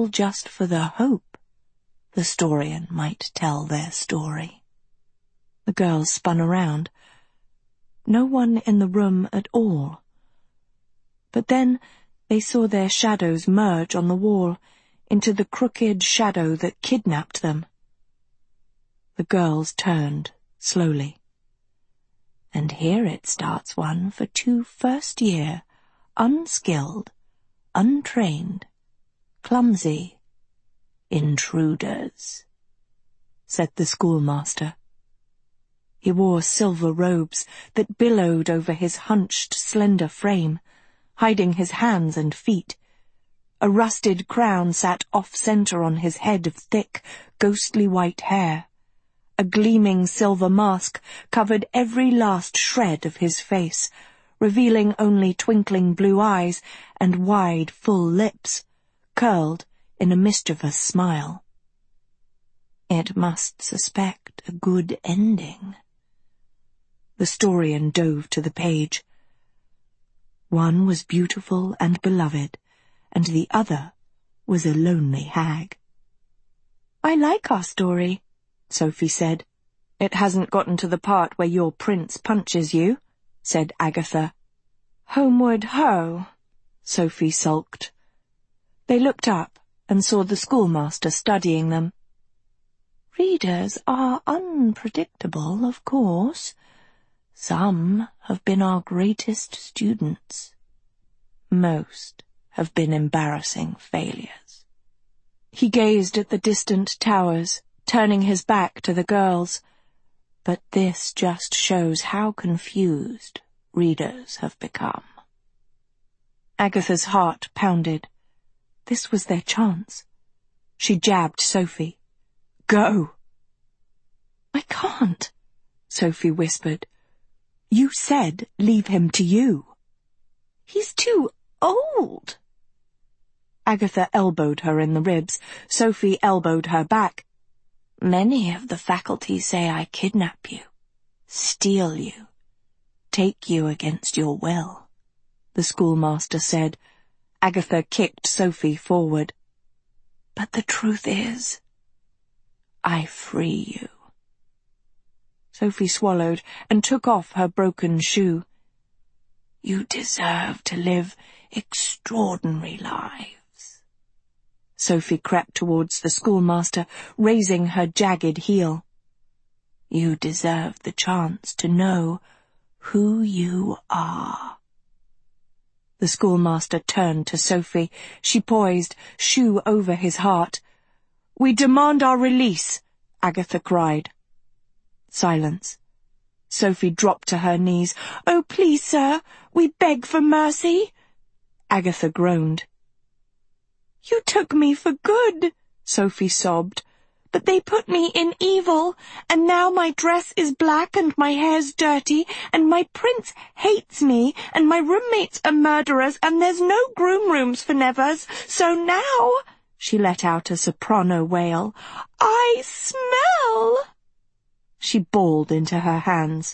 just for the hope the Storian might tell their story. The girls spun around. No one in the room at all. But then they saw their shadows merge on the wall into the crooked shadow that kidnapped them. The girls turned slowly. And here it starts one for 2 first-year, unskilled, untrained, clumsy intruders, said the schoolmaster. He wore silver robes that billowed over his hunched, slender frame, hiding his hands and feet. A rusted crown sat off-center on his head of thick, ghostly white hair. A gleaming silver mask covered every last shred of his face, revealing only twinkling blue eyes and wide, full lips, curled in a mischievous smile. It must suspect a good ending. The Storian dove to the page. One was beautiful and beloved, and the other was a lonely hag. "I like our story," Sophie said. "It hasn't gotten to the part where your prince punches you," said Agatha. "Homeward ho!" Sophie sulked. They looked up and saw the schoolmaster studying them. "Readers are unpredictable, of course. Some have been our greatest students. Most have been embarrassing failures." He gazed at the distant towers, turning his back to the girls. But this just shows how confused readers have become. Agatha's heart pounded. This was their chance. She jabbed Sophie. "Go!" "I can't," Sophie whispered. "You said leave him to you." "He's too old." Agatha elbowed her in the ribs. Sophie elbowed her back. "Many of the faculty say I kidnap you, steal you, take you against your will," the schoolmaster said. Agatha kicked Sophie forward. "But the truth is, I free you." Sophie swallowed and took off her broken shoe. "You deserve to live extraordinary lives." Sophie crept towards the schoolmaster, raising her jagged heel. "You deserve the chance to know who you are." The schoolmaster turned to Sophie. She poised, shoe over his heart. "We demand our release," Agatha cried. Silence. Sophie dropped to her knees. "Oh, please, sir, we beg for mercy." Agatha groaned. "You took me for good," Sophie sobbed. "But they put me in evil, and now my dress is black and my hair's dirty, and my prince hates me, and my roommates are murderers, and there's no groom rooms for nevers, so now," she let out a soprano wail, "I smell." She bawled into her hands.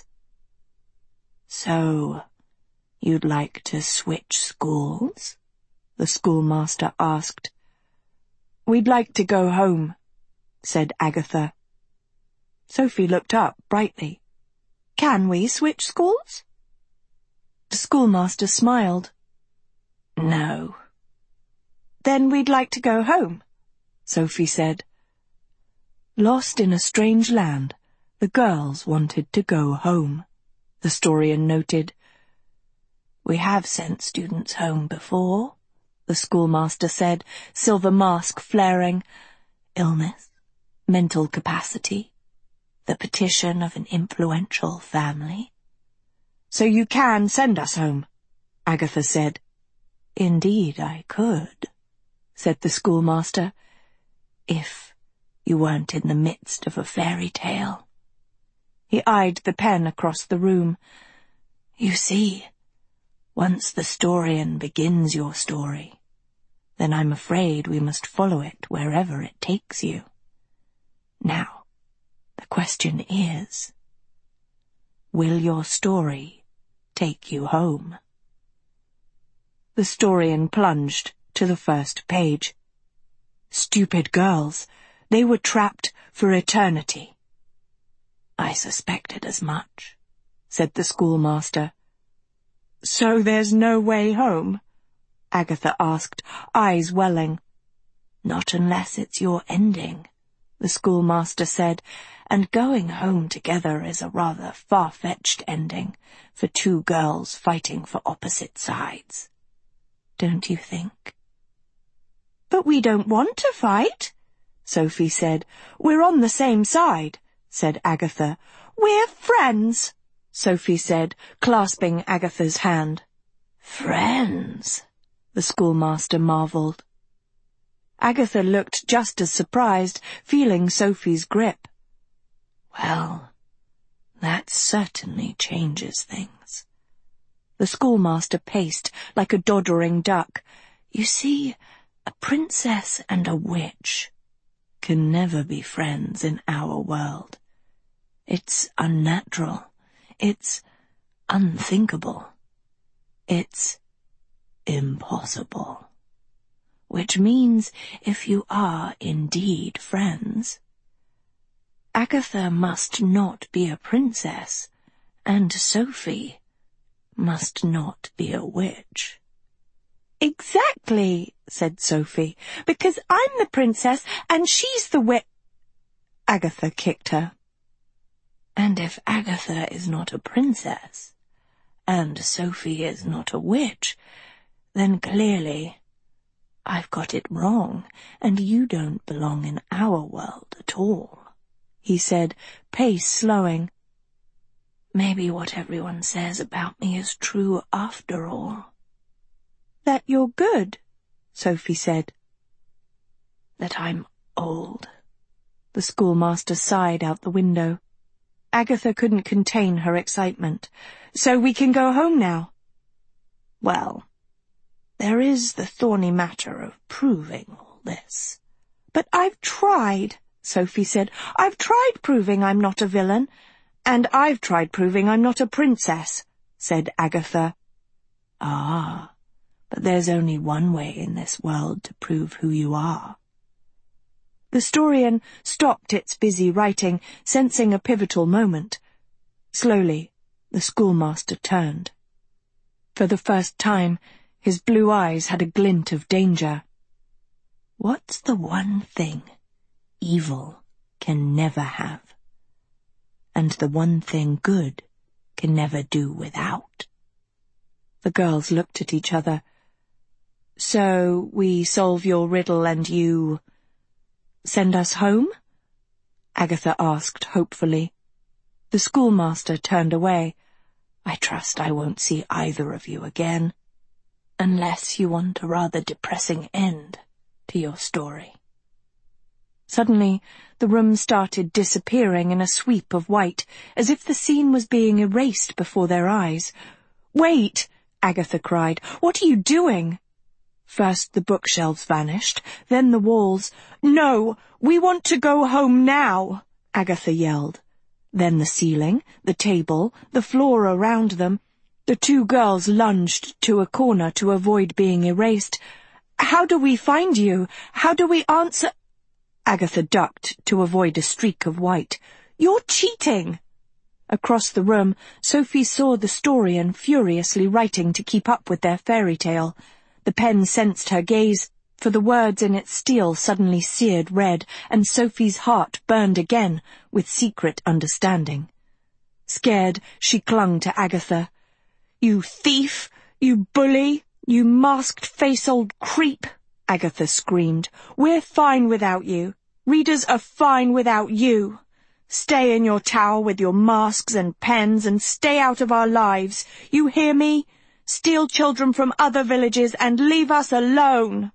"So, you'd like to switch schools?" the schoolmaster asked. "We'd like to go home," said Agatha. Sophie looked up brightly. "Can we switch schools?" The schoolmaster smiled. "No." "Then we'd like to go home," Sophie said. Lost in a strange land, the girls wanted to go home, the Storian noted. "We have sent students home before," the schoolmaster said, silver mask flaring. "Illness, mental capacity, the petition of an influential family." "So you can send us home," Agatha said. "Indeed I could," said the schoolmaster, "if you weren't in the midst of a fairy tale." He eyed the pen across the room. "You see, once the Storian begins your story, then I'm afraid we must follow it wherever it takes you. Now, the question is, will your story take you home?" The Storian plunged to the first page. Stupid girls. They were trapped for eternity. I suspected as much, said the schoolmaster. So there's no way home? Agatha asked, eyes welling. Not unless it's your ending, the schoolmaster said, and going home together is a rather far-fetched ending for two girls fighting for opposite sides. Don't you think? But we don't want to fight, Sophie said. We're on the same side, said Agatha. We're friends, Sophie said, clasping Agatha's hand. Friends? The schoolmaster marvelled. Agatha looked just as surprised, feeling Sophie's grip. Well, that certainly changes things. The schoolmaster paced like a doddering duck. You see, a princess and a witch can never be friends in our world. It's unnatural. It's unthinkable. It's impossible. Which means if you are indeed friends, Agatha must not be a princess, and Sophie must not be a witch. Exactly, said Sophie, because I'm the princess and she's the witch. Agatha kicked her. And if Agatha is not a princess, and Sophie is not a witch, then clearly I've got it wrong, and you don't belong in our world at all, he said, pace slowing. Maybe what everyone says about me is true after all. That you're good, Sophie said. That I'm old. The schoolmaster sighed out the window. Agatha couldn't contain her excitement. So we can go home now? Well, there is the thorny matter of proving all this. But I've tried, Sophie said. I've tried proving I'm not a villain. And I've tried proving I'm not a princess, said Agatha. Ah, but there's only one way in this world to prove who you are. The Storian stopped its busy writing, sensing a pivotal moment. Slowly, the schoolmaster turned. For the first time, his blue eyes had a glint of danger. What's the one thing evil can never have, and the one thing good can never do without? The girls looked at each other. So we solve your riddle and you send us home? Agatha asked hopefully. The schoolmaster turned away. I trust I won't see either of you again, unless you want a rather depressing end to your story. Suddenly, the room started disappearing in a sweep of white, as if the scene was being erased before their eyes. Wait! Agatha cried. What are you doing? First the bookshelves vanished, then the walls. No, we want to go home now, Agatha yelled. Then the ceiling, the table, the floor around them. The two girls lunged to a corner to avoid being erased. How do we find you? How do we answer? Agatha ducked to avoid a streak of white. You're cheating! Across the room, Sophie saw the Storian furiously writing to keep up with their fairy tale. The pen sensed her gaze, for the words in its steel suddenly seared red, and Sophie's heart burned again with secret understanding. Scared, she clung to Agatha. You thief! You bully! You masked-face old creep! Agatha screamed. We're fine without you. Readers are fine without you. Stay in your tower with your masks and pens and stay out of our lives. You hear me? Steal children from other villages and leave us alone.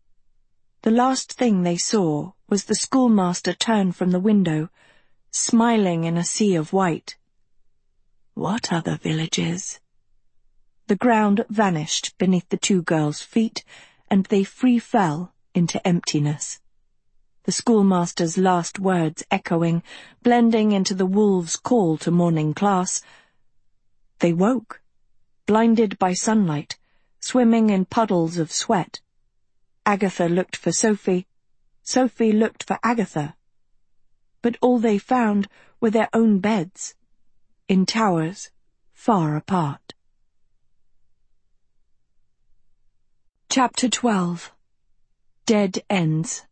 The last thing they saw was the schoolmaster turn from the window, smiling in a sea of white. What other villages? The ground vanished beneath the two girls' feet, and they free fell into emptiness. The schoolmaster's last words echoing, blending into the wolves' call to morning class. They woke, blinded by sunlight, swimming in puddles of sweat. Agatha looked for Sophie, Sophie looked for Agatha, but all they found were their own beds, in towers far apart. Chapter 12. Dead Ends.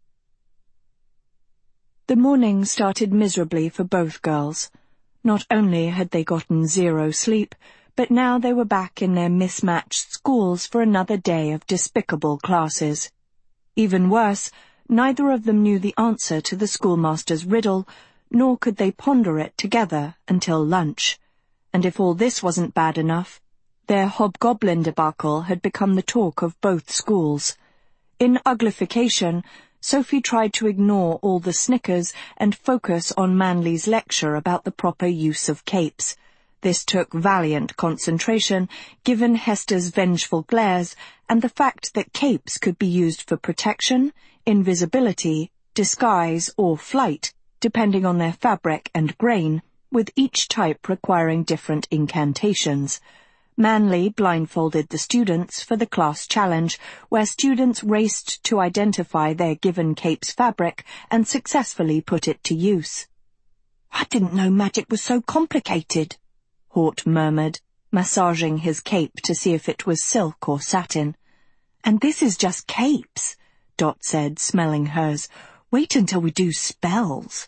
The morning started miserably for both girls. Not only had they gotten 0 sleep, but now they were back in their mismatched schools for another day of despicable classes. Even worse, neither of them knew the answer to the schoolmaster's riddle, nor could they ponder it together until lunch. And if all this wasn't bad enough, their hobgoblin debacle had become the talk of both schools. In uglification, Sophie tried to ignore all the snickers and focus on Manley's lecture about the proper use of capes. This took valiant concentration, given Hester's vengeful glares and the fact that capes could be used for protection, invisibility, disguise, or flight, depending on their fabric and grain, with each type requiring different incantations. Manley blindfolded the students for the class challenge, where students raced to identify their given cape's fabric and successfully put it to use. "I didn't know magic was so complicated," Hort murmured, massaging his cape to see if it was silk or satin. "And this is just capes," Dot said, smelling hers. "Wait until we do spells."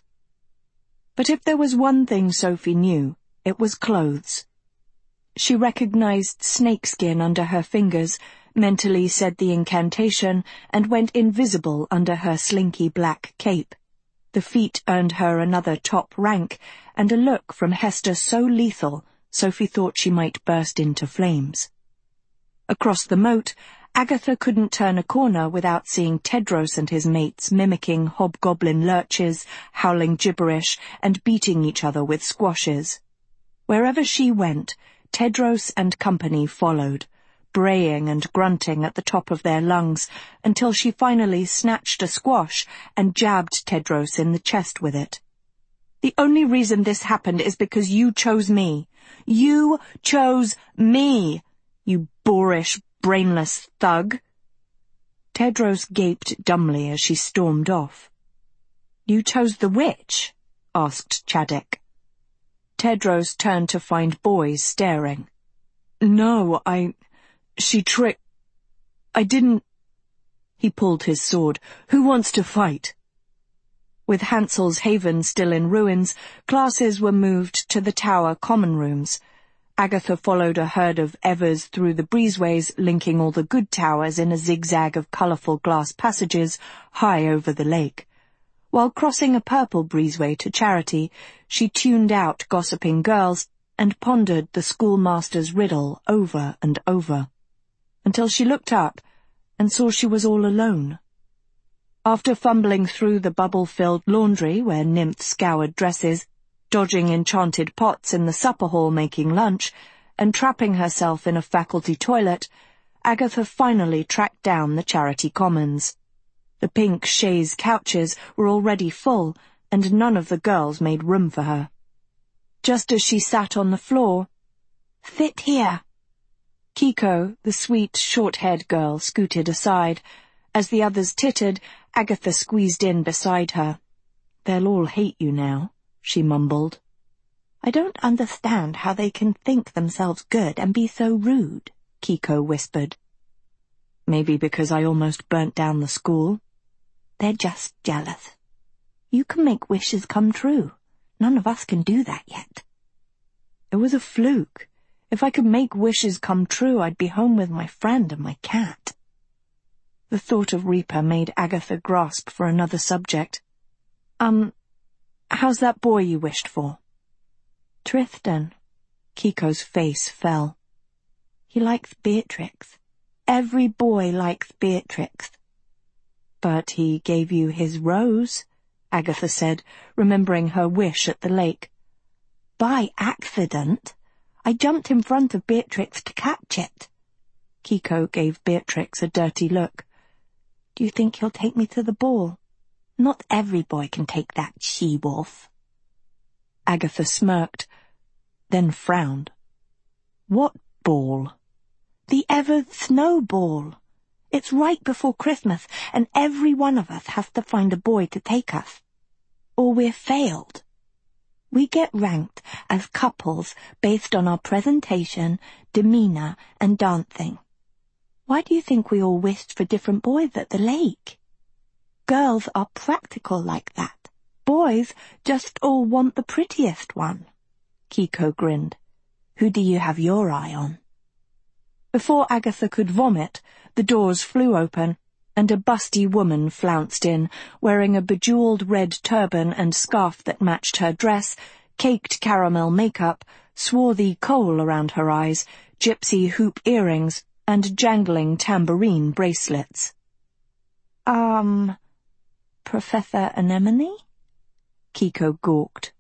But if there was one thing Sophie knew, it was clothes. She recognized snakeskin under her fingers, mentally said the incantation, and went invisible under her slinky black cape. The feat earned her another top rank, and a look from Hester so lethal, Sophie thought she might burst into flames. Across the moat, Agatha couldn't turn a corner without seeing Tedros and his mates mimicking hobgoblin lurches, howling gibberish, and beating each other with squashes. Wherever she went, Tedros and company followed, braying and grunting at the top of their lungs, until she finally snatched a squash and jabbed Tedros in the chest with it. "The only reason this happened is because you chose me. You chose me, you boorish, brainless thug." Tedros gaped dumbly as she stormed off. "You chose the witch?" asked Chadek. Tedros turned to find boys staring. "No, she I didn't—" He pulled his sword. "Who wants to fight?" With Hansel's Haven still in ruins, classes were moved to the tower common rooms. Agatha followed a herd of Evers through the breezeways, linking all the good towers in a zigzag of colourful glass passages high over the lake. While crossing a purple breezeway to Charity, she tuned out gossiping girls and pondered the schoolmaster's riddle over and over, until she looked up and saw she was all alone. After fumbling through the bubble-filled laundry where nymphs scoured dresses, dodging enchanted pots in the supper hall making lunch, and trapping herself in a faculty toilet, Agatha finally tracked down the Charity Commons. The pink chaise couches were already full, and none of the girls made room for her. Just as she sat on the floor, "Sit here." Kiko, the sweet, short-haired girl, scooted aside. As the others tittered, Agatha squeezed in beside her. "They'll all hate you now," she mumbled. "I don't understand how they can think themselves good and be so rude," Kiko whispered. "Maybe because I almost burnt down the school." "They're just jealous. You can make wishes come true. None of us can do that yet." "It was a fluke. If I could make wishes come true, I'd be home with my friend and my cat." The thought of Reaper made Agatha grasp for another subject. How's that boy you wished for?" "Tristan." Kiko's face fell. "He likes Beatrix. Every boy likes Beatrix." "But he gave you his rose," Agatha said, remembering her wish at the lake. "By accident. I jumped in front of Beatrix to catch it." Kiko gave Beatrix a dirty look. "Do you think he'll take me to the ball? Not every boy can take that she-wolf." Agatha smirked, then frowned. "What ball?" "The Evers snowball. It's right before Christmas, and every one of us has to find a boy to take us. Or we're failed. We get ranked as couples based on our presentation, demeanor, and dancing. Why do you think we all wished for different boys at the lake? Girls are practical like that. Boys just all want the prettiest one. Kiko grinned. Who do you have your eye on? Before Agatha could vomit, the doors flew open, and a busty woman flounced in, wearing a bejeweled red turban and scarf that matched her dress, caked caramel makeup, swarthy kohl around her eyes, gypsy hoop earrings, and jangling tambourine bracelets. Professor Anemone? Kiko gawked.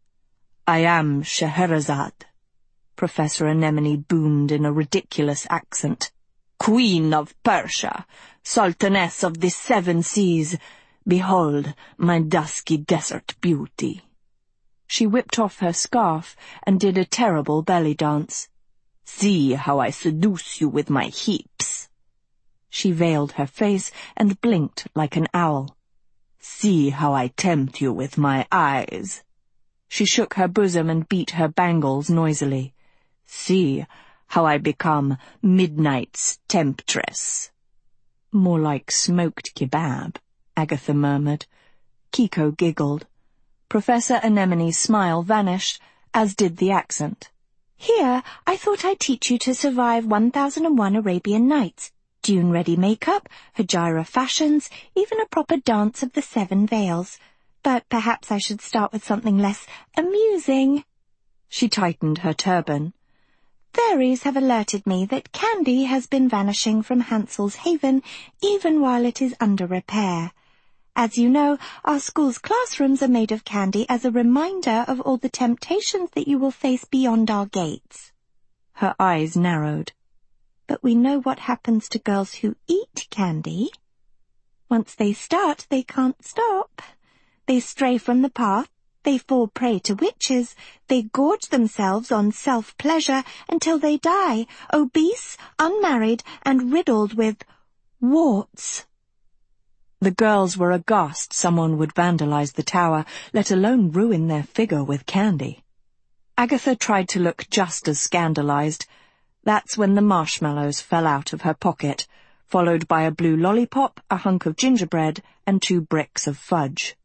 I am Scheherazade, Professor Anemone boomed in a ridiculous accent. Queen of Persia, Sultaness of the 7 seas, behold my dusky desert beauty. She whipped off her scarf and did a terrible belly dance. See how I seduce you with my hips. She veiled her face and blinked like an owl. See how I tempt you with my eyes. She shook her bosom and beat her bangles noisily. See how I become midnight's temptress. More like smoked kebab, Agatha murmured. Kiko giggled. Professor Anemone's smile vanished, as did the accent. Here, I thought I'd teach you to survive 1001 Arabian Nights. Dune-ready makeup, Hijira fashions, even a proper dance of the 7 veils. But perhaps I should start with something less amusing. She tightened her turban. Fairies have alerted me that candy has been vanishing from Hansel's Haven even while it is under repair. As you know, our school's classrooms are made of candy as a reminder of all the temptations that you will face beyond our gates. Her eyes narrowed. But we know what happens to girls who eat candy. Once they start, they can't stop. They stray from the path, they fall prey to witches, they gorge themselves on self-pleasure until they die, obese, unmarried, and riddled with warts. The girls were aghast someone would vandalize the tower, let alone ruin their figure with candy. Agatha tried to look just as scandalized. That's when the marshmallows fell out of her pocket, followed by a blue lollipop, a hunk of gingerbread, and 2 bricks of fudge.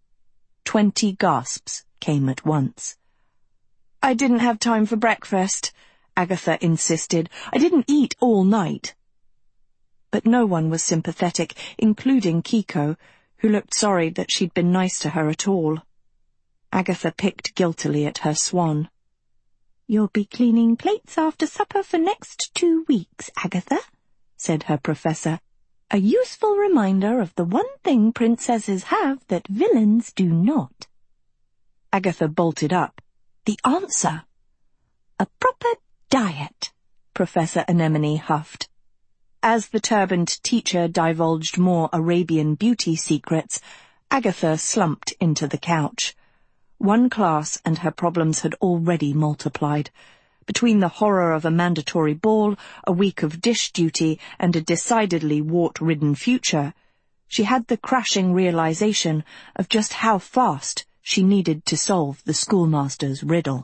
20 gasps came at once. I didn't have time for breakfast, Agatha insisted. I didn't eat all night. But no one was sympathetic, including Kiko, who looked sorry that she'd been nice to her at all. Agatha picked guiltily at her swan. You'll be cleaning plates after supper for next 2 weeks, Agatha, said her professor. A useful reminder of the one thing princesses have that villains do not. Agatha bolted up. The answer. A proper diet, Professor Anemone huffed. As the turbaned teacher divulged more Arabian beauty secrets, Agatha slumped into the couch. 1 class and her problems had already multiplied. Between the horror of a mandatory ball, a week of dish duty, and a decidedly wart-ridden future, she had the crashing realization of just how fast she needed to solve the schoolmaster's riddle.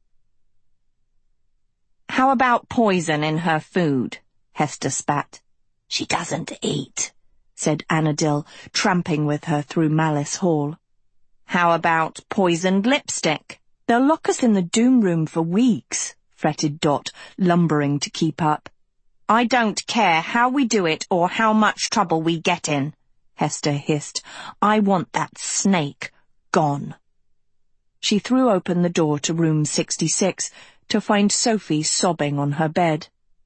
How about poison in her food? Hester spat. She doesn't eat, said Annadil, tramping with her through Malice Hall. How about poisoned lipstick? They'll lock us in the doom room for weeks, fretted Dot, lumbering to keep up. I don't care how we do it or how much trouble we get in, Hester hissed. I want that snake gone. She threw open the door to room 66 to find Sophie sobbing on her bed.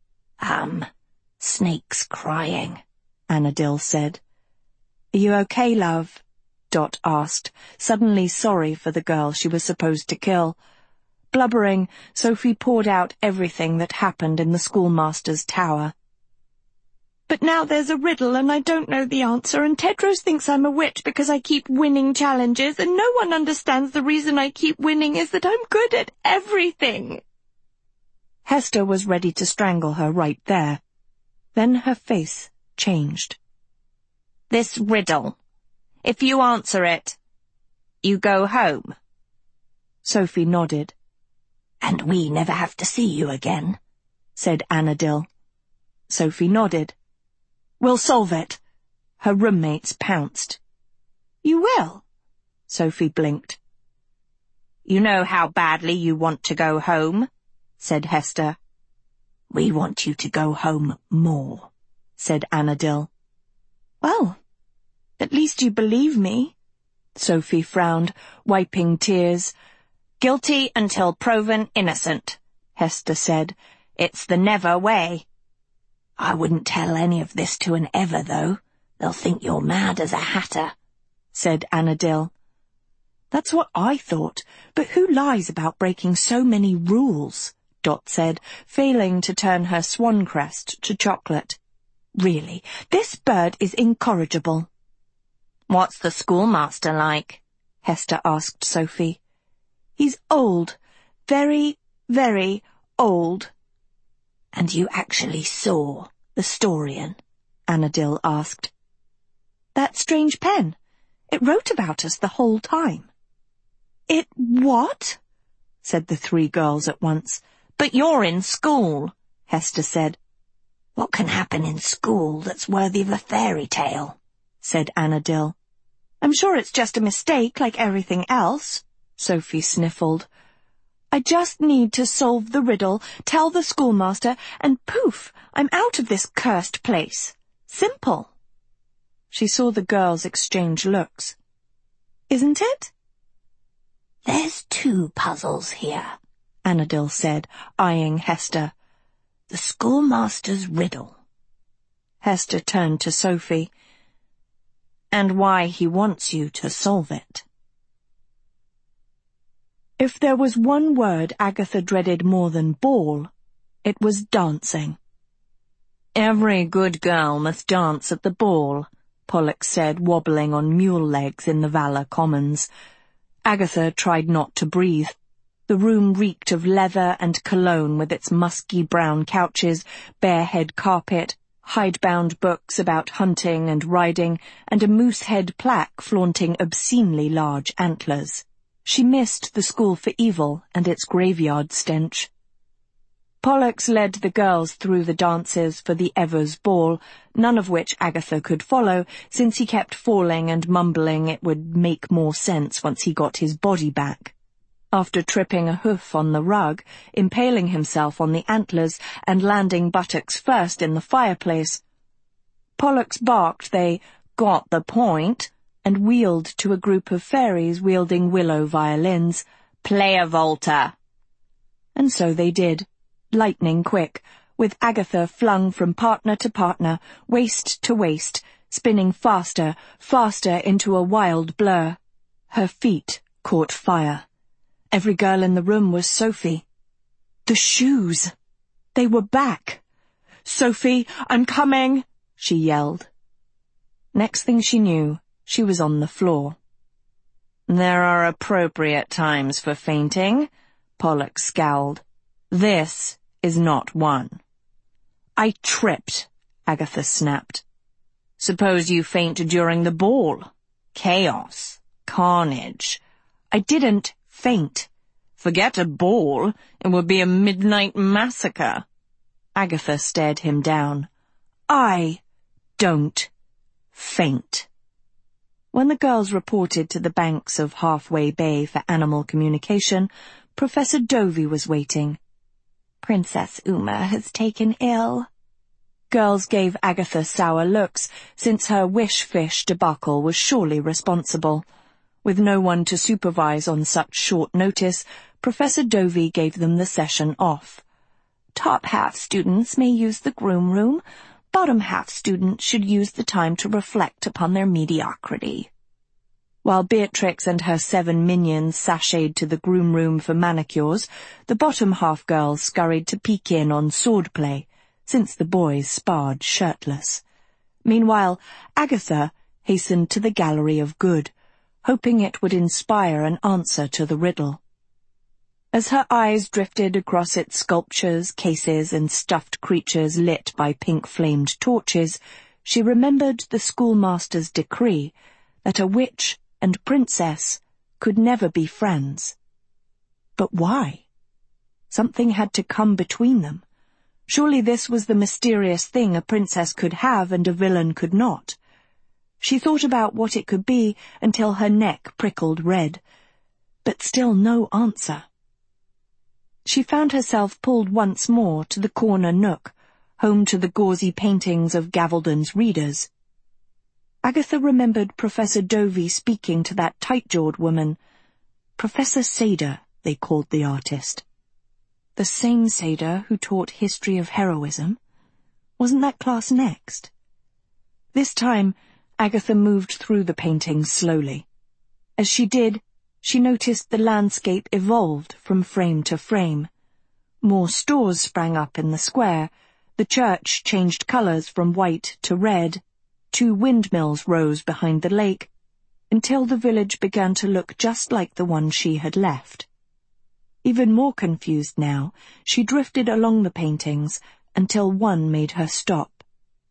Snake's crying, Annadil said. Are you okay, love? Dot asked, suddenly sorry for the girl she was supposed to kill. Blubbering, Sophie poured out everything that happened in the schoolmaster's tower. But now there's a riddle and I don't know the answer, and Tedros thinks I'm a witch because I keep winning challenges, and no one understands the reason I keep winning is that I'm good at everything. Hester was ready to strangle her right there. Then her face changed. "This riddle. If you answer it, you go home." Sophie nodded. "And we never have to see you again," said Annadill. Sophie nodded. "We'll solve it." Her roommates pounced. "You will?" Sophie blinked. "You know how badly you want to go home," said Hester. "We want you to go home more," said Annadill. "Well, at least you believe me." Sophie frowned, wiping tears. "Guilty until proven innocent," Hester said. "It's the never way." "I wouldn't tell any of this to an ever, though. They'll think you're mad as a hatter," said Annadill. "That's what I thought, but who lies about breaking so many rules?" Dot said, failing to turn her swan crest to chocolate. "Really, this bird is incorrigible." "What's the schoolmaster like?" Hester asked Sophie. "He's old. Very, very old." "And you actually saw the Storian?" Annadill asked. "That strange pen. It wrote about us the whole time." "It what?" said the three girls at once. "But you're in school," Hester said. "What can happen in school that's worthy of a fairy tale?" said Annadill. "I'm sure it's just a mistake like everything else," Sophie sniffled. "I just need to solve the riddle, tell the schoolmaster, and poof, I'm out of this cursed place. Simple." She saw the girls exchange looks. "Isn't it?" "There's two puzzles here," Annadill said, eyeing Hester. "The schoolmaster's riddle." Hester turned to Sophie. "And why he wants you to solve it." If there was one word Agatha dreaded more than ball, it was dancing. "Every good girl must dance at the ball," Pollux said, wobbling on mule legs in the Valor Commons. Agatha tried not to breathe. The room reeked of leather and cologne with its musky brown couches, bare-head carpet, hidebound books about hunting and riding, and a moose-head plaque flaunting obscenely large antlers. She missed the School for Evil and its graveyard stench. Pollux led the girls through the dances for the Evers Ball, none of which Agatha could follow, since he kept falling and mumbling it would make more sense once he got his body back. After tripping a hoof on the rug, impaling himself on the antlers, and landing buttocks first in the fireplace, Pollux barked they got the point, and wheeled to a group of fairies wielding willow violins. "Play a volta." And so they did, lightning quick, with Agatha flung from partner to partner, waist to waist, spinning faster, faster into a wild blur. Her feet caught fire. Every girl in the room was Sophie. The shoes! They were back! "Sophie, I'm coming!" she yelled. Next thing she knew, she was on the floor. "There are appropriate times for fainting," Pollux scowled. "This is not one." "I tripped," Agatha snapped. "Suppose you faint during the ball. Chaos. Carnage." "I didn't faint." "Forget a ball. It would be a midnight massacre." Agatha stared him down. "I don't faint." When the girls reported to the banks of Halfway Bay for animal communication, Professor Dovey was waiting. "Princess Uma has taken ill." Girls gave Agatha sour looks, since her wish-fish debacle was surely responsible. With no one to supervise on such short notice, Professor Dovey gave them the session off. "Top half students may use the groom room. Bottom half students should use the time to reflect upon their mediocrity." While Beatrix and her 7 minions sashayed to the groom room for manicures, the bottom half girls scurried to peek in on swordplay, since the boys sparred shirtless. Meanwhile, Agatha hastened to the Gallery of Good, hoping it would inspire an answer to the riddle. As her eyes drifted across its sculptures, cases, and stuffed creatures lit by pink-flamed torches, she remembered the schoolmaster's decree that a witch and princess could never be friends. But why? Something had to come between them. Surely this was the mysterious thing a princess could have and a villain could not. She thought about what it could be until her neck prickled red, but still no answer. She found herself pulled once more to the corner nook, home to the gauzy paintings of Gavaldon's readers. Agatha remembered Professor Dovey speaking to that tight-jawed woman. Professor Sader, they called the artist. The same Sader who taught history of heroism? Wasn't that class next? This time, Agatha moved through the paintings slowly. As she did, she noticed the landscape evolved from frame to frame. More stores sprang up in the square. The church changed colours from white to red. 2 windmills rose behind the lake, until the village began to look just like the one she had left. Even more confused now, she drifted along the paintings until one made her stop.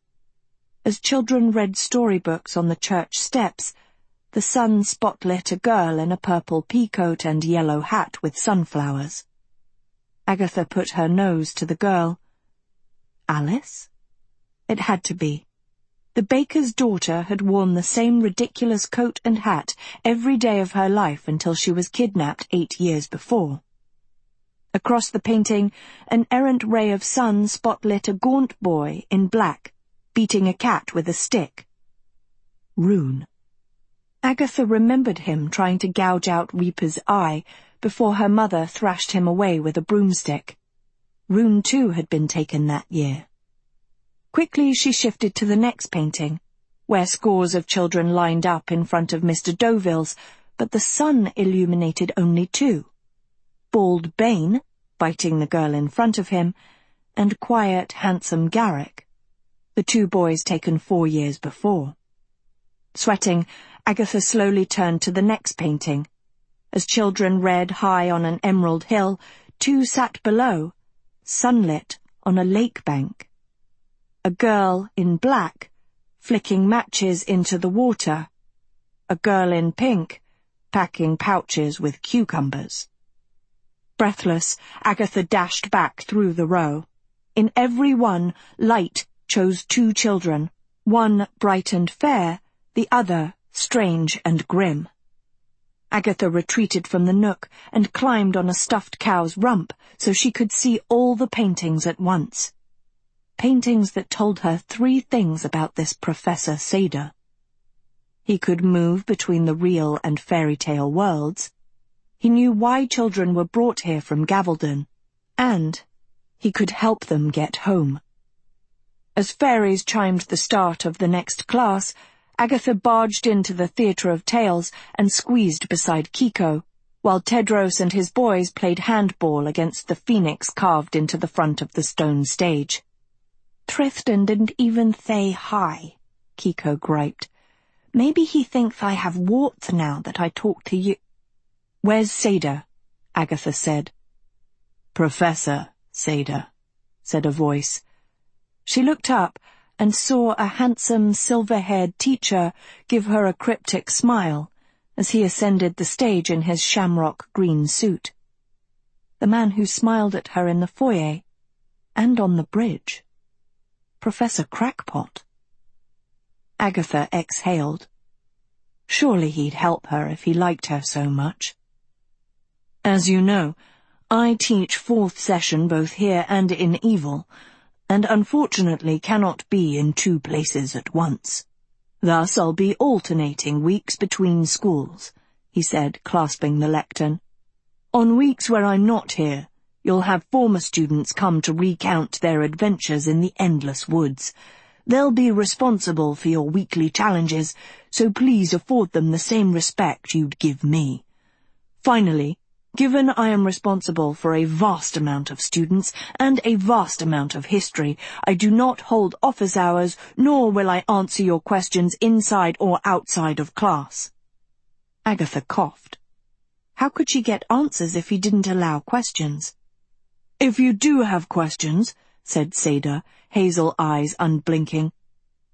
As children read storybooks on the church steps, the sun spotlit a girl in a purple peacoat and yellow hat with sunflowers. Agatha put her nose to the girl. Alice? It had to be. The baker's daughter had worn the same ridiculous coat and hat every day of her life until she was kidnapped 8 years before. Across the painting, an errant ray of sun spotlit a gaunt boy in black, beating a cat with a stick. Rune. Agatha remembered him trying to gouge out Reaper's eye before her mother thrashed him away with a broomstick. Rune too had been taken that year. Quickly she shifted to the next painting, where scores of children lined up in front of Mr. Deauville's, but the sun illuminated only 2. Bald Bane, biting the girl in front of him, and quiet, handsome Garrick, the 2 boys taken 4 years before. Sweating, Agatha slowly turned to the next painting. As children read high on an emerald hill, 2 sat below, sunlit on a lake bank. A girl in black, flicking matches into the water. A girl in pink, packing pouches with cucumbers. Breathless, Agatha dashed back through the row. In every one, light chose 2 children, one bright and fair, the other strange and grim. Agatha retreated from the nook and climbed on a stuffed cow's rump so she could see all the paintings at once. Paintings that told her 3 things about this Professor Sader. He could move between the real and fairy tale worlds. He knew why children were brought here from Gavaldon, and he could help them get home. As fairies chimed the start of the next class, Agatha barged into the Theatre of Tales and squeezed beside Kiko, while Tedros and his boys played handball against the phoenix carved into the front of the stone stage. "Tristan didn't even say hi," Kiko griped. "Maybe he thinks I have warts now that I talk to you." "Where's Sader?" Agatha said. "Professor Sader," said a voice. She looked up and saw a handsome, silver-haired teacher give her a cryptic smile as he ascended the stage in his shamrock green suit. The man who smiled at her in the foyer, and on the bridge. Professor Crackpot. Agatha exhaled. Surely he'd help her if he liked her so much. "As you know, I teach 4th session both here and in Evil, and unfortunately cannot be in 2 places at once. Thus I'll be alternating weeks between schools," he said, clasping the lectern. "On weeks where I'm not here, you'll have former students come to recount their adventures in the endless woods. They'll be responsible for your weekly challenges, so please afford them the same respect you'd give me. Finally, given I am responsible for a vast amount of students and a vast amount of history, I do not hold office hours, nor will I answer your questions inside or outside of class." Agatha coughed. How could she get answers if he didn't allow questions? "If you do have questions," said Sader, hazel eyes unblinking,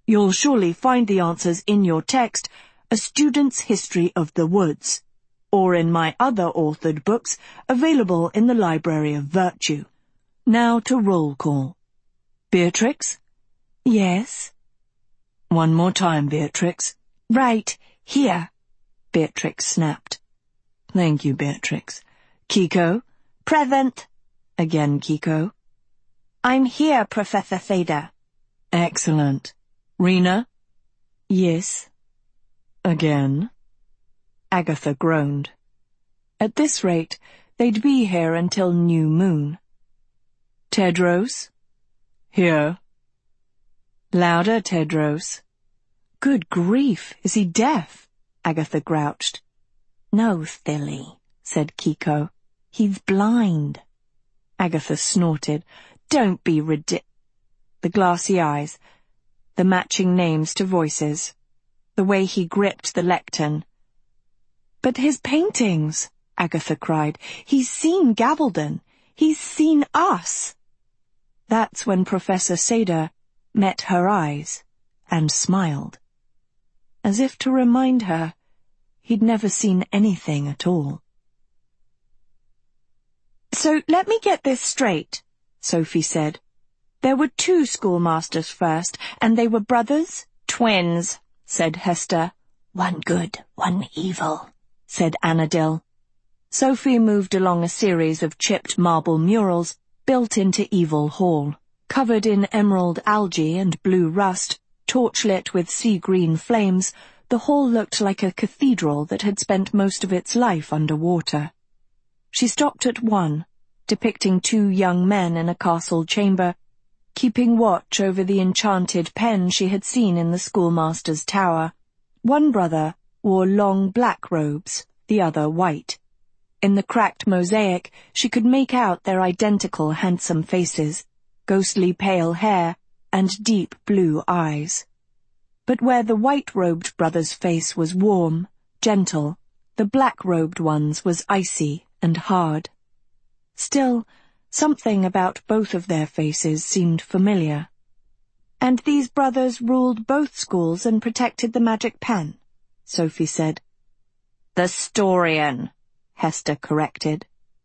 You'll surely find the answers in your text, A Student's History of the Woods, or in my other authored books, available in the Library of Virtue. Now to roll call. Beatrix? Yes? One more time, Beatrix. Right, here, Beatrix snapped. Thank you, Beatrix. Kiko? Present. Again, Kiko. I'm here, Professor Theda. Excellent. Rena? Yes. Again. Agatha groaned. At this rate, they'd be here until new moon. Tedros? Here. Louder, Tedros. Good grief, is he deaf? Agatha grouched. No, silly, said Kiko. He's blind. Agatha snorted. Don't be The glassy eyes, the matching names to voices, the way he gripped the lectern. But his paintings, Agatha cried. He's seen Gabaldon. He's seen us. That's when Professor Seda met her eyes and smiled, as if to remind her he'd never seen anything at all. So let me get this straight, Sophie said. There were 2 schoolmasters first, and they were brothers? Twins, said Hester. One good, one evil, said Annadel. Sophie moved along a series of chipped marble murals built into Evil Hall. Covered in emerald algae and blue rust, torchlit with sea-green flames, the hall looked like a cathedral that had spent most of its life under water. She stopped at one, depicting 2 young men in a castle chamber, keeping watch over the enchanted pen she had seen in the schoolmaster's tower. One brother wore long black robes, the other white. In the cracked mosaic, she could make out their identical handsome faces, ghostly pale hair, and deep blue eyes. But where the white-robed brother's face was warm, gentle, the black-robed one's was icy and hard. Still, something about both of their faces seemed familiar. And these brothers ruled both schools and protected the magic pen, Sophie said. The Storian, Hester corrected.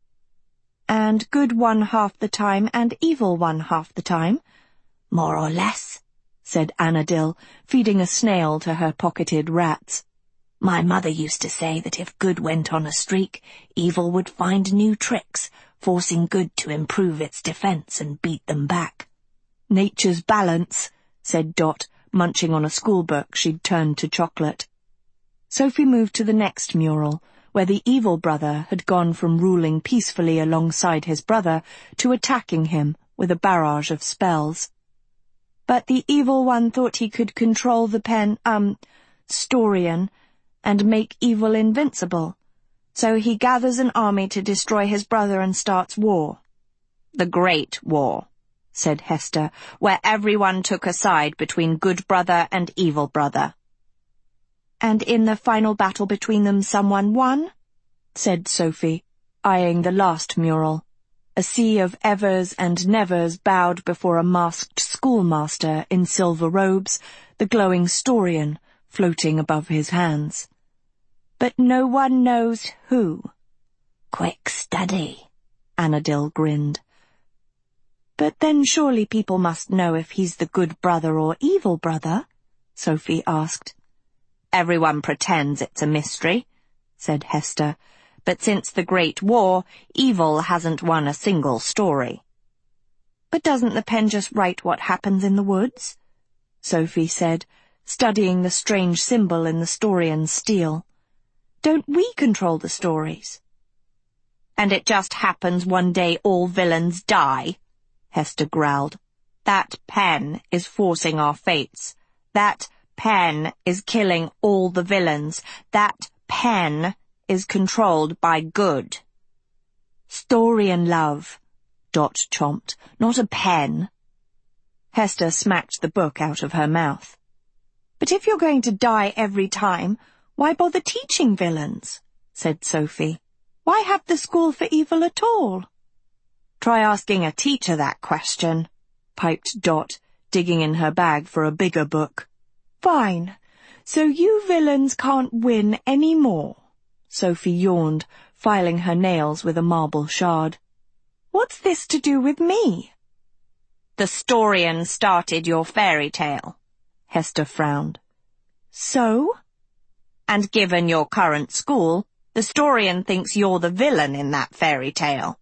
And good one half the time and evil one half the time? More or less, said Annadel, feeding a snail to her pocketed rats. My mother used to say that if good went on a streak, evil would find new tricks, forcing good to improve its defense and beat them back. Nature's balance, said Dot, munching on a schoolbook she'd turned to chocolate. Sophie moved to the next mural, where the evil brother had gone from ruling peacefully alongside his brother to attacking him with a barrage of spells. But the evil one thought he could control the pen, Storian, and make evil invincible. So he gathers an army to destroy his brother and starts war. The Great War, said Hester, where everyone took a side between good brother and evil brother. And in the final battle between them someone won? Said Sophie, eyeing the last mural. A sea of evers and nevers bowed before a masked schoolmaster in silver robes, the glowing Storian floating above his hands. But no one knows who. Quick study, Annadel grinned. But then surely people must know if he's the good brother or evil brother, Sophie asked. Everyone pretends it's a mystery, said Hester, but since the Great War, evil hasn't won a single story. But doesn't the pen just write what happens in the woods? Sophie said, studying the strange symbol in the Storian's steel. Don't we control the stories? And it just happens one day all villains die, Hester growled. That pen is forcing our fates. That pen is killing all the villains. That pen is controlled by good. Storian love, Dot chomped, not a pen. Hester smacked the book out of her mouth. But if you're going to die every time, why bother teaching villains? Said Sophie. Why have the school for evil at all? Try asking a teacher that question, piped Dot, digging in her bag for a bigger book. Fine. So you villains can't win any more. Sophie yawned, filing her nails with a marble shard. What's this to do with me? The Storian started your fairy tale. Hester frowned. So? And given your current school, the Storian thinks you're the villain in that fairy tale.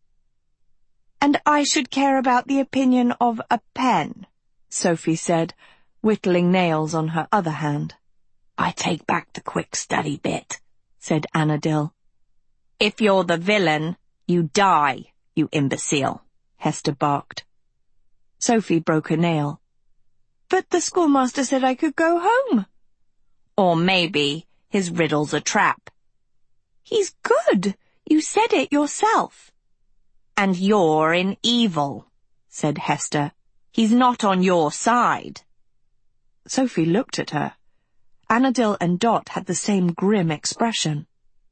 And I should care about the opinion of a pen, Sophie said, whittling nails on her other hand. I take back the quick study bit, said Annadil. If you're the villain, you die, you imbecile, Hester barked. Sophie broke a nail. But the schoolmaster said I could go home. Or maybe his riddle's a trap. He's good. You said it yourself. And you're in evil, said Hester. He's not on your side. Sophie looked at her. Annadil and Dot had the same grim expression.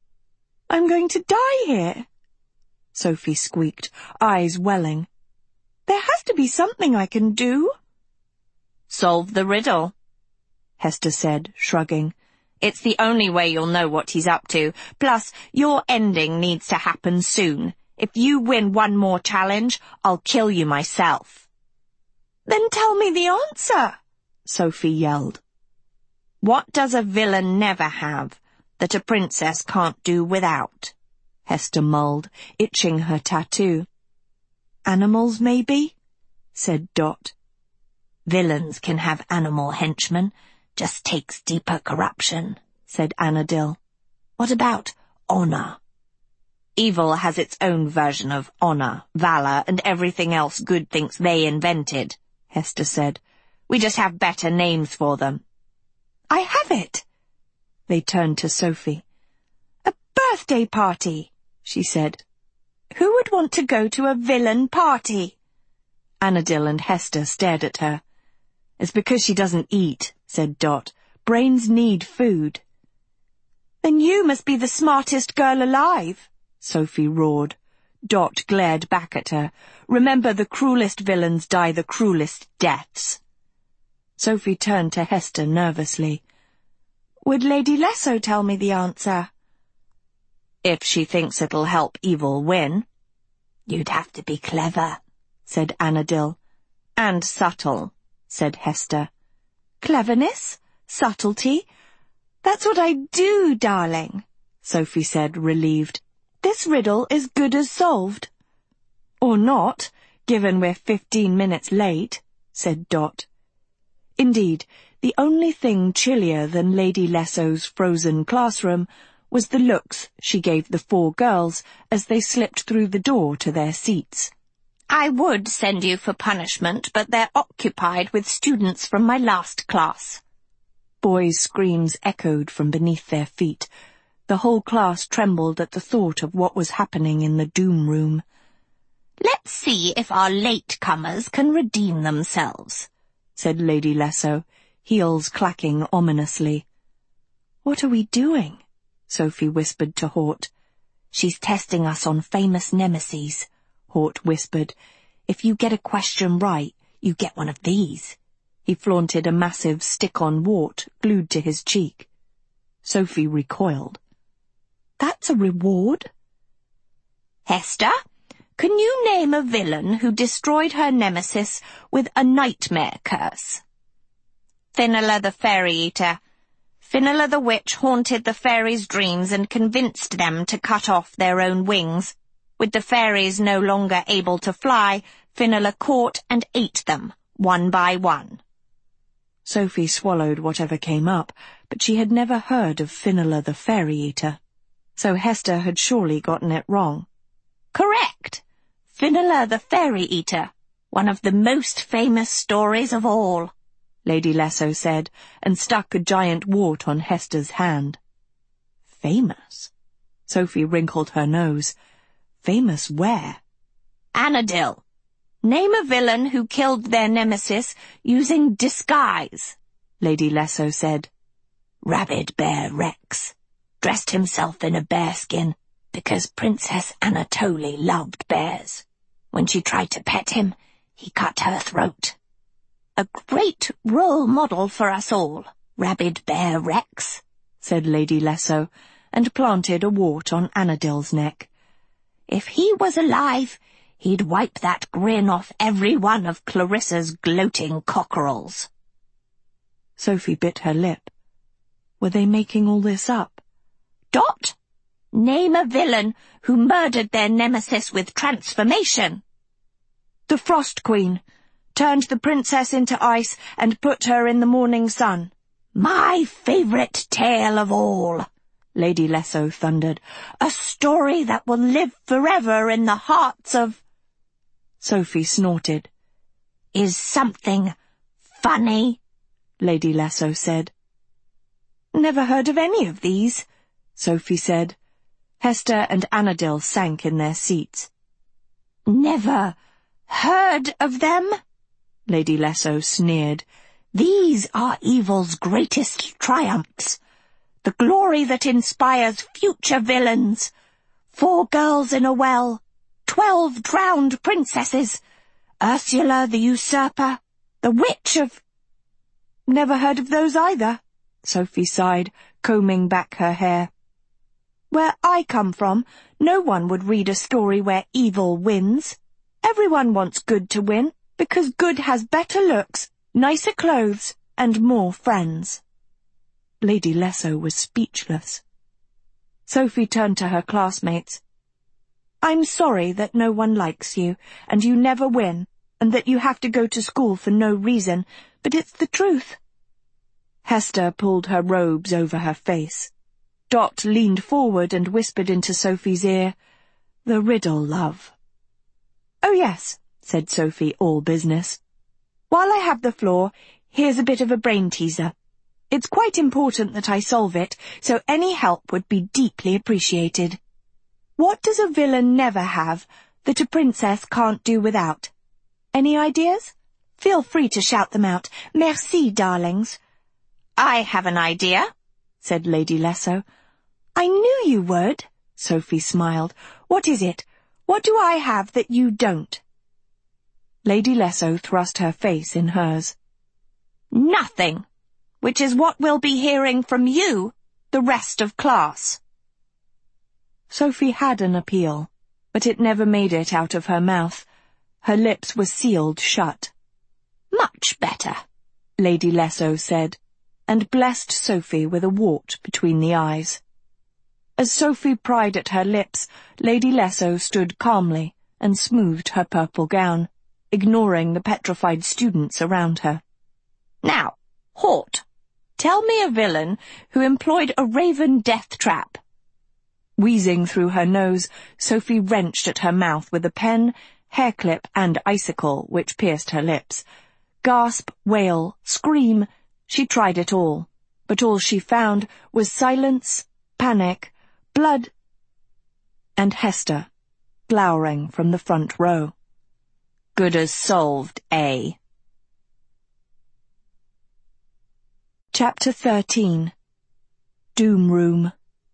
I'm going to die here, Sophie squeaked, eyes welling. There has to be something I can do. Solve the riddle, Hester said, shrugging. It's the only way you'll know what he's up to. Plus, your ending needs to happen soon. If you win one more challenge, I'll kill you myself. Then tell me the answer, Sophie yelled. What does a villain never have that a princess can't do without? Hester mulled, itching her tattoo. Animals, maybe? Said Dot. Villains can have animal henchmen. Just takes deeper corruption, said Annadil. What about honor? Evil has its own version of honor, valor, and everything else good thinks they invented, Hester said. We just have better names for them. I have it. They turned to Sophie. A birthday party, she said. Who would want to go to a villain party? Annadil and Hester stared at her. It's because she doesn't eat, said Dot. Brains need food. Then you must be the smartest girl alive, Sophie roared. Dot glared back at her. Remember, the cruelest villains die the cruelest deaths. Sophie turned to Hester nervously. Would Lady Lesso tell me the answer? If she thinks it'll help evil win. You'd have to be clever, said Annadil. And subtle, said Hester. Cleverness? Subtlety? That's what I do, darling, Sophie said, relieved. This riddle is good as solved. Or not, given we're 15 minutes late, said Dot. Indeed, the only thing chillier than Lady Lesso's frozen classroom was the looks she gave the 4 girls as they slipped through the door to their seats. I would send you for punishment, but they're occupied with students from my last class. Boys' screams echoed from beneath their feet. The whole class trembled at the thought of what was happening in the doom room. Let's see if our latecomers can redeem themselves, said Lady Lesso, heels clacking ominously. What are we doing? Sophie whispered to Hort. She's testing us on famous nemesis, Hort whispered. If you get a question right, you get one of these. He flaunted a massive stick-on wart glued to his cheek. Sophie recoiled. That's a reward? Hester, can you name a villain who destroyed her nemesis with a nightmare curse? Finola the Fairy Eater. Finola the Witch haunted the fairies' dreams and convinced them to cut off their own wings. With the fairies no longer able to fly, Finola caught and ate them, one by one. Sophie swallowed whatever came up, but she had never heard of Finola the Fairy Eater. So Hester had surely gotten it wrong. Correct! Finola the Fairy Eater, one of the most famous stories of all, Lady Lesso said, and stuck a giant wart on Hester's hand. Famous? Sophie wrinkled her nose. Famous where? Annadil. Name a villain who killed their nemesis using disguise, Lady Lesso said. Rabid Bear Rex. Dressed himself in a bearskin because Princess Anatoly loved bears. When she tried to pet him, he cut her throat. A great role model for us all, Rabid Bear Rex, said Lady Lesso, and planted a wart on Annadil's neck. If he was alive, he'd wipe that grin off every one of Clarissa's gloating cockerels. Sophie bit her lip. Were they making all this up? Dot, name a villain who murdered their nemesis with transformation. The Frost Queen turned the princess into ice and put her in the morning sun. My favourite tale of all, Lady Lesso thundered. A story that will live forever in the hearts of... Sophie snorted. Is something funny? Lady Lesso said. Never heard of any of these, Sophie said. Hester and Annadil sank in their seats. Never heard of them? Lady Lesso sneered. These are evil's greatest triumphs. The glory that inspires future villains. 4 girls in a well, 12 drowned princesses, Ursula the usurper, the witch of... Never heard of those either, Sophie sighed, combing back her hair. Where I come from, no one would read a story where evil wins. Everyone wants good to win, because good has better looks, nicer clothes, and more friends. Lady Lesso was speechless. Sophie turned to her classmates. I'm sorry that no one likes you, and you never win, and that you have to go to school for no reason, but it's the truth. Hester pulled her robes over her face. Dot leaned forward and whispered into Sophie's ear, The riddle, love. Oh yes, said Sophie, all business. While I have the floor, here's a bit of a brain teaser. It's quite important that I solve it, so any help would be deeply appreciated. What does a villain never have that a princess can't do without? Any ideas? Feel free to shout them out. Merci, darlings. I have an idea, said Lady Lesso. I knew you would, Sophie smiled. What is it? What do I have that you don't? Lady Lesso thrust her face in hers. Nothing, which is what we'll be hearing from you, the rest of class. Sophie had an appeal, but it never made it out of her mouth. Her lips were sealed shut. Much better, Lady Lesso said, and blessed Sophie with a wart between the eyes. As Sophie pried at her lips, Lady Lesso stood calmly and smoothed her purple gown, ignoring the petrified students around her. Now, Hort, tell me a villain who employed a raven death trap. Wheezing through her nose, Sophie wrenched at her mouth with a pen, hairclip, and icicle which pierced her lips. Gasp, wail, scream, she tried it all, but all she found was silence, panic, blood, and Hester, glowering from the front row. Good as solved, eh? Chapter 13. Doom Room.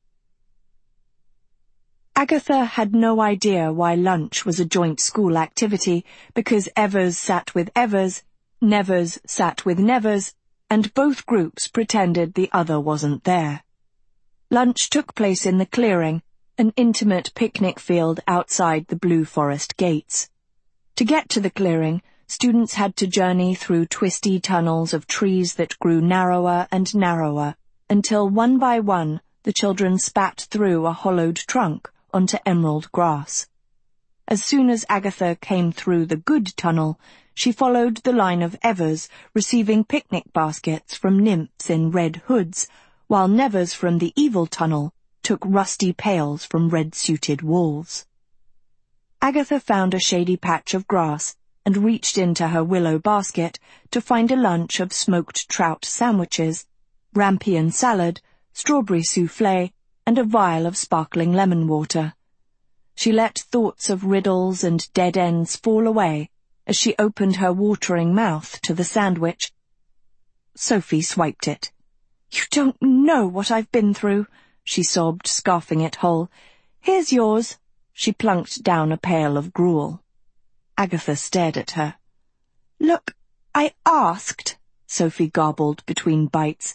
Agatha had no idea why lunch was a joint school activity, because Evers sat with Evers, Nevers sat with Nevers, and both groups pretended the other wasn't there. Lunch took place in the clearing, an intimate picnic field outside the Blue Forest gates. To get to the clearing, students had to journey through twisty tunnels of trees that grew narrower and narrower, until one by one the children spat through a hollowed trunk onto emerald grass. As soon as Agatha came through the good tunnel, she followed the line of Evers, receiving picnic baskets from nymphs in red hoods, while Nevers from the evil tunnel took rusty pails from red-suited wolves. Agatha found a shady patch of grass and reached into her willow basket to find a lunch of smoked trout sandwiches, rampion salad, strawberry soufflé, and a vial of sparkling lemon water. She let thoughts of riddles and dead ends fall away as she opened her watering mouth to the sandwich. Sophie swiped it. "You don't know what I've been through," she sobbed, scarfing it whole. "Here's yours." She plunked down a pail of gruel. Agatha stared at her. "Look, I asked," Sophie garbled between bites.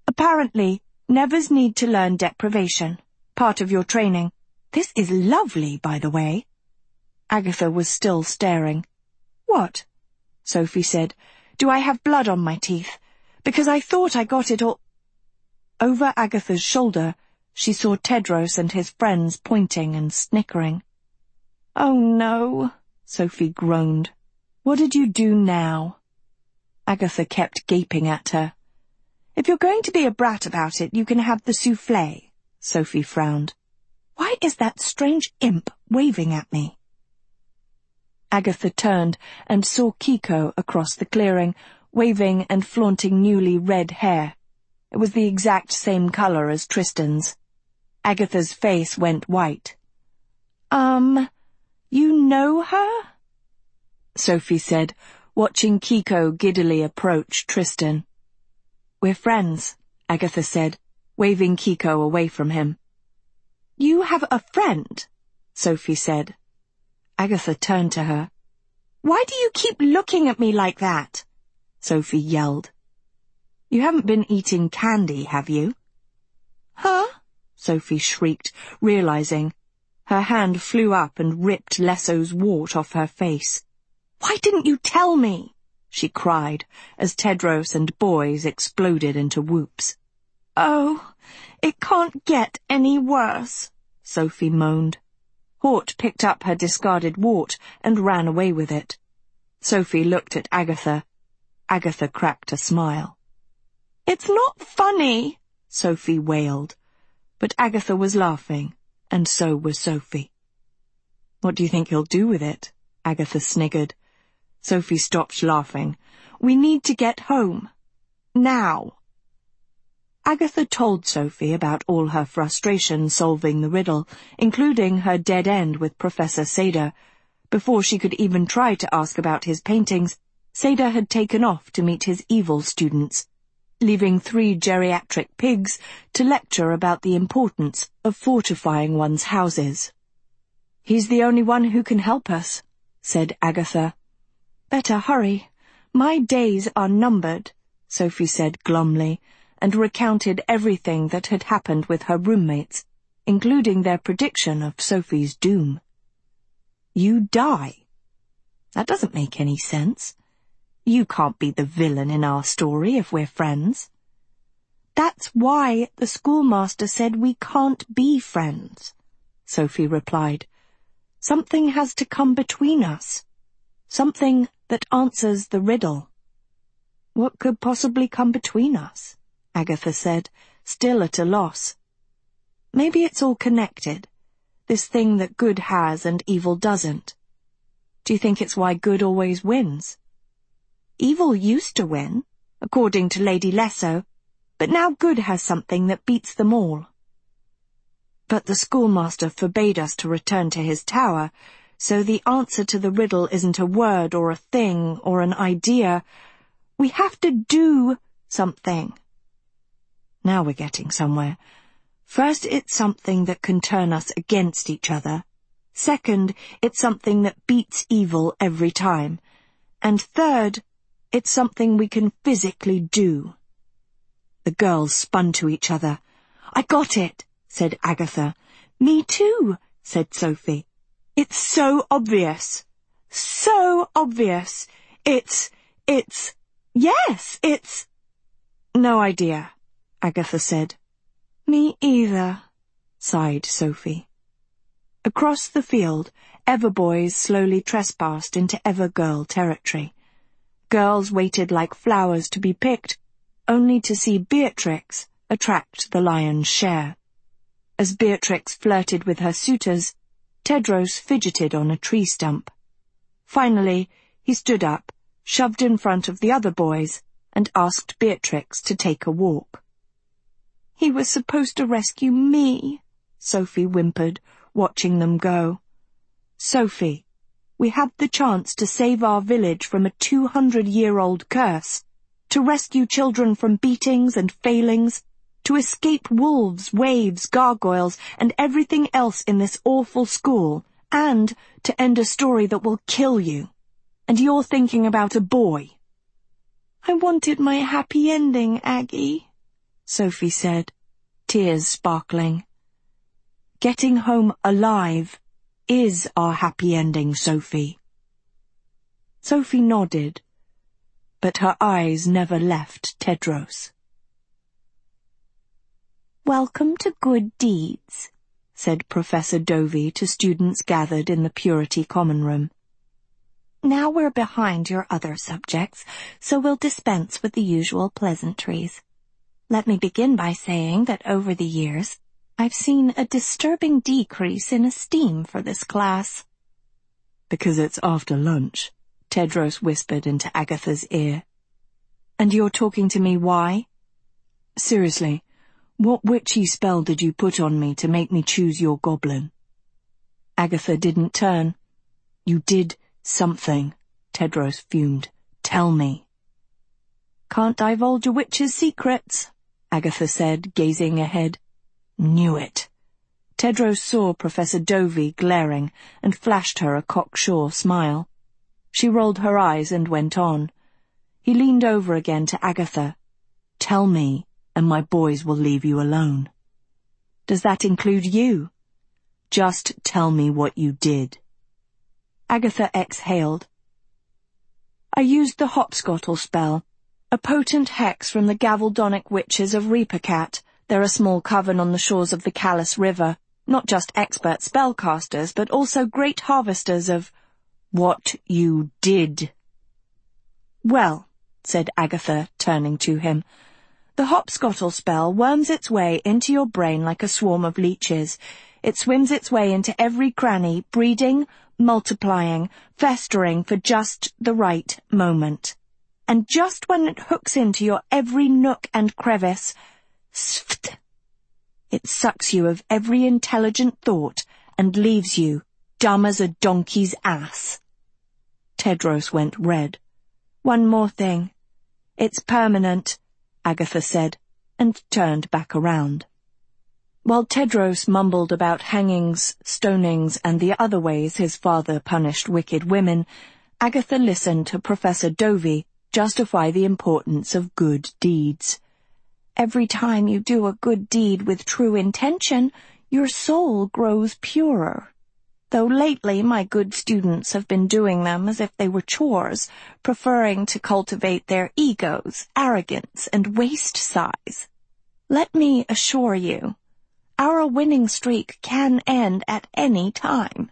Apparently, nevers need to learn deprivation, part of your training. This is lovely, by the way. Agatha was still staring. What? Sophie said. Do I have blood on my teeth? Because I thought I got it all... Over Agatha's shoulder, she saw Tedros and his friends pointing and snickering. Oh no, Sophie groaned. What did you do now? Agatha kept gaping at her. If you're going to be a brat about it, you can have the soufflé, Sophie frowned. Why is that strange imp waving at me? Agatha turned and saw Kiko across the clearing, waving and flaunting newly red hair. It was the exact same color as Tristan's. Agatha's face went white. You know her? Sophie said, watching Kiko giddily approach Tristan. We're friends, Agatha said, waving Kiko away from him. You have a friend, Sophie said. Agatha turned to her. Why do you keep looking at me like that? Sophie yelled. You haven't been eating candy, have you? Huh? Sophie shrieked, realizing. Her hand flew up and ripped Lesso's wart off her face. Why didn't you tell me? She cried, as Tedros and boys exploded into whoops. Oh, it can't get any worse, Sophie moaned. Hort picked up her discarded wart and ran away with it. Sophie looked at Agatha. Agatha cracked a smile. It's not funny, Sophie wailed. But Agatha was laughing, and so was Sophie. What do you think he'll do with it? Agatha sniggered. Sophie stopped laughing. We need to get home. Now. Agatha told Sophie about all her frustration solving the riddle, including her dead end with Professor Seda. Before she could even try to ask about his paintings, Seda had taken off to meet his evil students, leaving 3 geriatric pigs to lecture about the importance of fortifying one's houses. He's the only one who can help us, said Agatha. Better hurry. My days are numbered, Sophie said glumly, and recounted everything that had happened with her roommates, including their prediction of Sophie's doom. You die? That doesn't make any sense. You can't be the villain in our story if we're friends. That's why the schoolmaster said we can't be friends, Sophie replied. Something has to come between us. Something that answers the riddle. What could possibly come between us? Agatha said, still at a loss. Maybe it's all connected, this thing that good has and evil doesn't. Do you think it's why good always wins? Evil used to win, according to Lady Lesso, but now good has something that beats them all. But the schoolmaster forbade us to return to his tower, so the answer to the riddle isn't a word or a thing or an idea. We have to do something. Now we're getting somewhere. First, it's something that can turn us against each other. Second, it's something that beats evil every time. And third, it's something we can physically do. The girls spun to each other. I got it, said Agatha. Me too, said Sophie. It's so obvious. So obvious. Yes, it's... No idea, Agatha said. Me either, sighed Sophie. Across the field, Everboys slowly trespassed into Evergirl territory. Girls waited like flowers to be picked, only to see Beatrix attract the lion's share. As Beatrix flirted with her suitors, Tedros fidgeted on a tree stump. Finally, he stood up, shoved in front of the other boys, and asked Beatrix to take a walk. He was supposed to rescue me, Sophie whimpered, watching them go. Sophie, we had the chance to save our village from a 200-year-old curse, to rescue children from beatings and failings, to escape wolves, waves, gargoyles, and everything else in this awful school, and to end a story that will kill you. And you're thinking about a boy. I wanted my happy ending, Aggie, Sophie said, tears sparkling. Getting home alive is our happy ending, Sophie. Sophie nodded, but her eyes never left Tedros. "Welcome to Good Deeds," said Professor Dovey to students gathered in the Purity Common Room. "Now we're behind your other subjects, so we'll dispense with the usual pleasantries. Let me begin by saying that over the years, I've seen a disturbing decrease in esteem for this class." "Because it's after lunch," Tedros whispered into Agatha's ear. "And you're talking to me why? Seriously, what witchy spell did you put on me to make me choose your goblin?" Agatha didn't turn. "You did something," Tedros fumed. "Tell me." "Can't divulge a witch's secrets," Agatha said, gazing ahead. "Knew it." Tedros saw Professor Dovey glaring and flashed her a cocksure smile. She rolled her eyes and went on. He leaned over again to Agatha. "Tell me, and my boys will leave you alone." "Does that include you?" "Just tell me what you did." Agatha exhaled. "I used the Hopscottle spell, a potent hex from the Gavaldonic witches of Reepercat. They're a small coven on the shores of the Callus River, not just expert spellcasters, but also great harvesters of—" "What you did." "Well," said Agatha, turning to him, "the Hopscottle spell worms its way into your brain like a swarm of leeches. It swims its way into every cranny, breeding, multiplying, festering for just the right moment. And just when it hooks into your every nook and crevice, sft, it sucks you of every intelligent thought and leaves you dumb as a donkey's ass." Tedros went red. "One more thing. It's permanent," Agatha said, and turned back around. While Tedros mumbled about hangings, stonings, and the other ways his father punished wicked women, Agatha listened to Professor Dovey justify the importance of good deeds. "Every time you do a good deed with true intention, your soul grows purer. Though lately my good students have been doing them as if they were chores, preferring to cultivate their egos, arrogance, and waist size. Let me assure you, our winning streak can end at any time."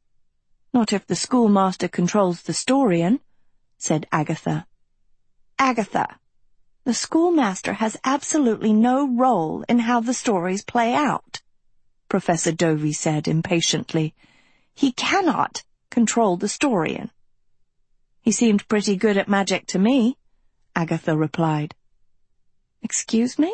"Not if the schoolmaster controls the Storian," said Agatha. "Agatha, the schoolmaster has absolutely no role in how the stories play out," Professor Dovey said impatiently. "He cannot control the Storian." "He seemed pretty good at magic to me," Agatha replied. "Excuse me?"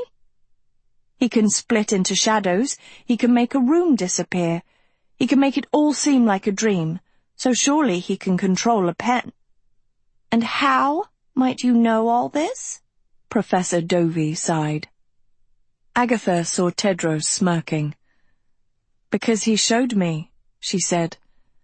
"He can split into shadows, he can make a room disappear, he can make it all seem like a dream, so surely he can control a pen." "And how might you know all this?" Professor Dovey sighed. Agatha saw Tedros smirking. "Because he showed me," she said.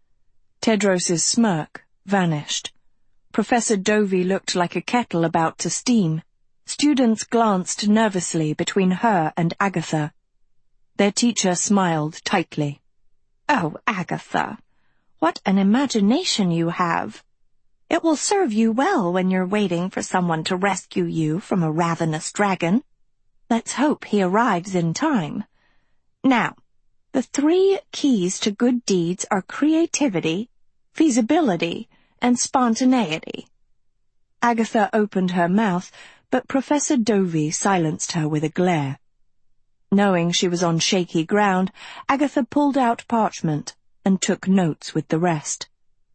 Tedros's smirk vanished. Professor Dovey looked like a kettle about to steam. Students glanced nervously between her and Agatha. Their teacher smiled tightly. "Oh, Agatha, what an imagination you have. It will serve you well when you're waiting for someone to rescue you from a ravenous dragon. Let's hope he arrives in time. Now, the 3 keys to good deeds are creativity, feasibility, and spontaneity." Agatha opened her mouth, but Professor Dovey silenced her with a glare. Knowing she was on shaky ground, Agatha pulled out parchment and took notes with the rest.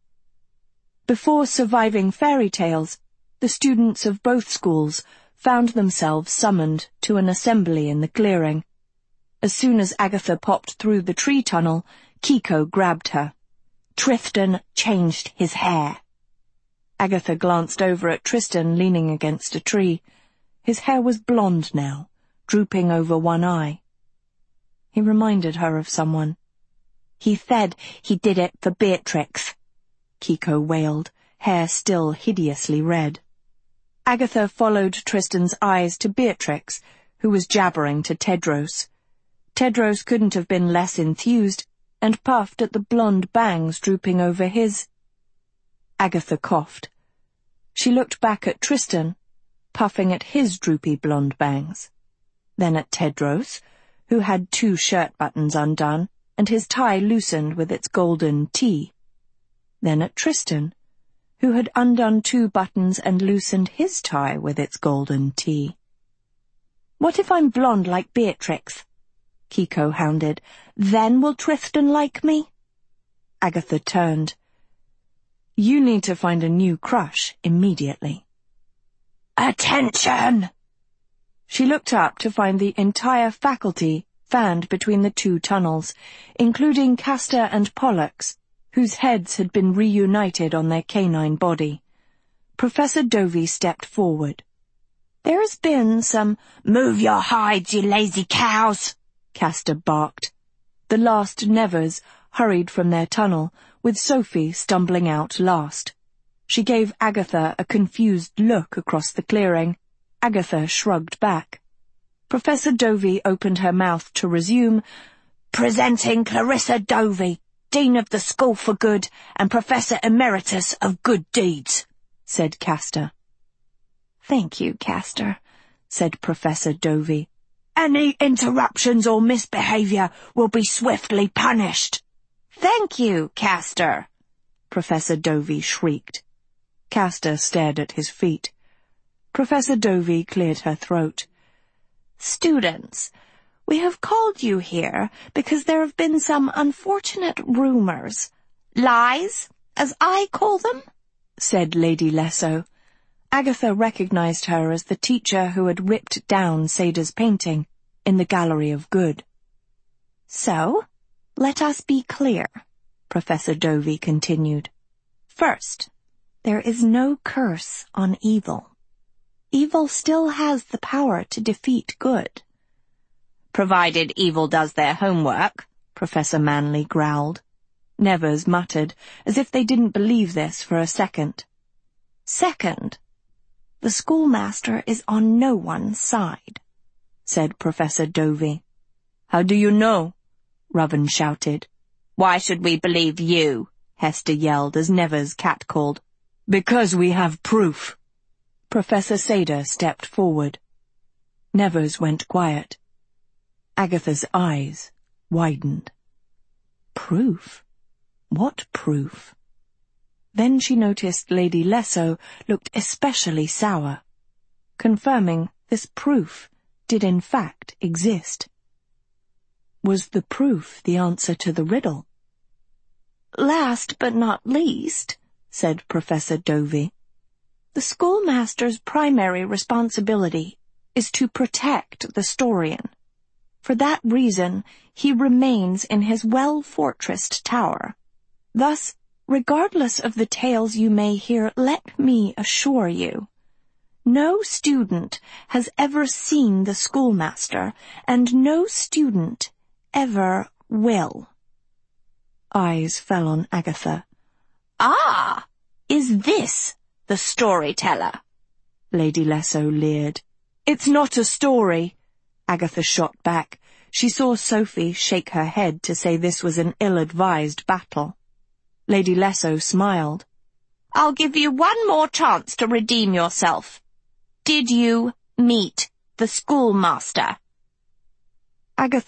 Before surviving fairy tales, the students of both schools found themselves summoned to an assembly in the clearing. As soon as Agatha popped through the tree tunnel, Kiko grabbed her. Tristan changed his hair. Agatha glanced over at Tristan leaning against a tree. His hair was blonde now, drooping over one eye. He reminded her of someone. "He said he did it for Beatrix," Kiko wailed, hair still hideously red. Agatha followed Tristan's eyes to Beatrix, who was jabbering to Tedros. Tedros couldn't have been less enthused, and puffed at the blonde bangs drooping over his. Agatha coughed. She looked back at Tristan, puffing at his droopy blonde bangs. Then at Tedros, who had 2 shirt buttons undone, and his tie loosened with its golden T. Then at Tristan, who had undone 2 buttons and loosened his tie with its golden T. "What if I'm blonde like Beatrix?" Kiko hounded. "Then will Tristan like me?" Agatha turned. "You need to find a new crush immediately." "Attention!" She looked up to find the entire faculty fanned between the 2 tunnels, including Castor and Pollux, whose heads had been reunited on their canine body. Professor Dovey stepped forward. "There has been some—" "Move your hides, you lazy cows!" Castor barked. The last Nevers hurried from their tunnel, with Sophie stumbling out last. She gave Agatha a confused look across the clearing. Agatha shrugged back. Professor Dovey opened her mouth to resume. "Presenting Clarissa Dovey, Dean of the School for Good and Professor Emeritus of Good Deeds," said Castor. "Thank you, Castor," said Professor Dovey. "Any interruptions or misbehavior will be swiftly punished." "Thank you, Castor," Professor Dovey shrieked. Castor stared at his feet. Professor Dovey cleared her throat. "Students, we have called you here because there have been some unfortunate rumors." "Lies, as I call them," said Lady Lesso. Agatha recognized her as the teacher who had ripped down Sada's painting in the Gallery of Good. "So, let us be clear," Professor Dovey continued. "First, there is no curse on evil. Evil still has the power to defeat good." "Provided evil does their homework," Professor Manley growled. Nevers muttered, as if they didn't believe this for a second. "Second, the schoolmaster is on no one's side," said Professor Dovey. "How do you know?" Ruven shouted. "Why should we believe you?" Hester yelled as Nevers catcalled. "Because we have proof." Professor Sada stepped forward. Nevers went quiet. Agatha's eyes widened. Proof? What proof? Then she noticed Lady Lesso looked especially sour, confirming this proof did in fact exist. Was the proof the answer to the riddle? "Last but not least," said Professor Dovey, "the schoolmaster's primary responsibility is to protect the Storian. For that reason, he remains in his well-fortressed tower. Thus, regardless of the tales you may hear, let me assure you, no student has ever seen the schoolmaster, and no student ever will." Eyes fell on Agatha. "Ah, is this the storyteller?" Lady Lesso leered. "It's not a story," Agatha shot back. She saw Sophie shake her head to say this was an ill-advised battle. Lady Lesso smiled. "I'll give you one more chance to redeem yourself. Did you meet the schoolmaster?" Agatha